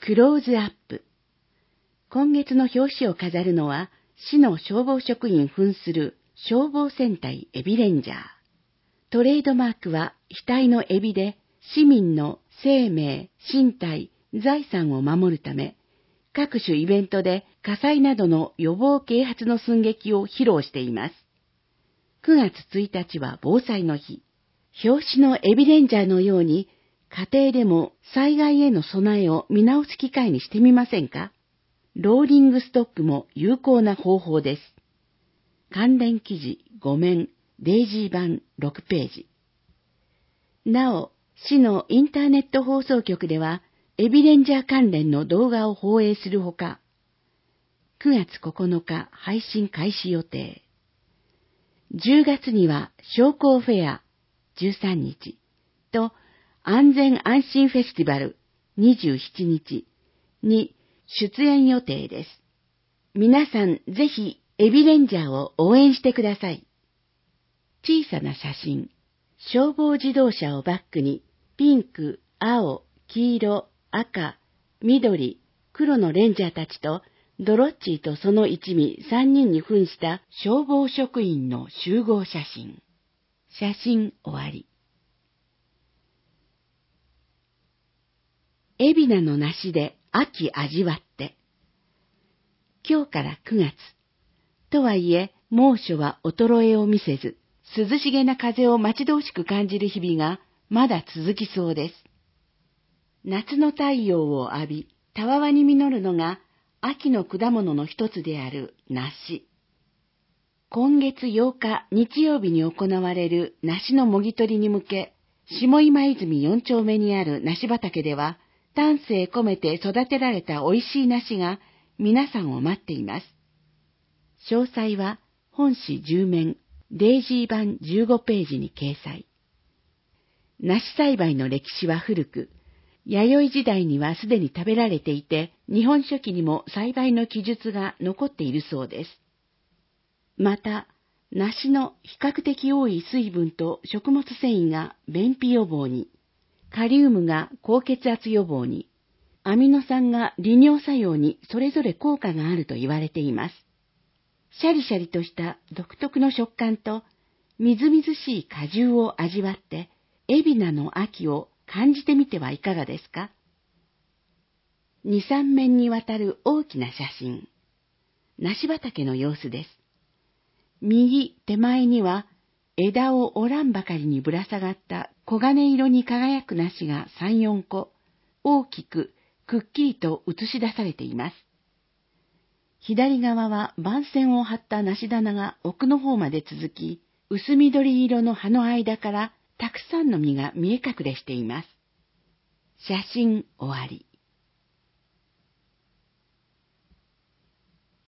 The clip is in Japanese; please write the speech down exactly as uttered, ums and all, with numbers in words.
クローズアップ。今月の表紙を飾るのは、市の消防職員扮する消防戦隊エビレンジャー。トレードマークは額のエビで、市民の生命、身体、財産を守るため、各種イベントで火災などの予防啓発の寸劇を披露しています。くがつついたちは防災の日。表紙のエビレンジャーのように、家庭でも災害への備えを見直す機会にしてみませんか？ローリングストックも有効な方法です。関連記事ご面、デイジー版ろくページ。なお、市のインターネット放送局では、エビレンジャー関連の動画を放映するほか、くがつここのか配信開始予定。じゅうがつには商工フェアじゅうさんにちと安全安心フェスティバルにじゅうしちにちに出演予定です。皆さんぜひエビレンジャーを応援してください。小さな写真。消防自動車をバックにピンク、青、黄色、赤、緑、黒のレンジャーたちとドロッチーとその一味さんにんに扮した消防職員の集合写真。写真終わり。海老名の梨で秋味わって。今日からくがつ。とはいえ、猛暑は衰えを見せず、涼しげな風を待ち遠しく感じる日々がまだ続きそうです。夏の太陽を浴び、たわわに実るのが秋の果物の一つである梨。今月ようか日曜日に行われる梨のもぎ取りに向け、下今泉よん丁目にある梨畑では、丹精込めて育てられた美味しい梨が皆さんを待っています。詳細は本誌じゅう面、デイジー版じゅうごページに掲載。梨栽培の歴史は古く、弥生時代にはすでに食べられていて、日本書紀にも栽培の記述が残っているそうです。また、梨の比較的多い水分と食物繊維が便秘予防に、カリウムが高血圧予防に、アミノ酸が利尿作用にそれぞれ効果があると言われています。シャリシャリとした独特の食感と、みずみずしい果汁を味わって、海老名の秋を感じてみてはいかがですか？二三面にわたる大きな写真。梨畑の様子です。右手前には枝を折らんばかりにぶら下がった黄金色に輝く梨が三四個、大きくくっきりと映し出されています。左側は番線を張った梨棚が奥の方まで続き、薄緑色の葉の間からたくさんの実が見え隠れしています。写真終わり。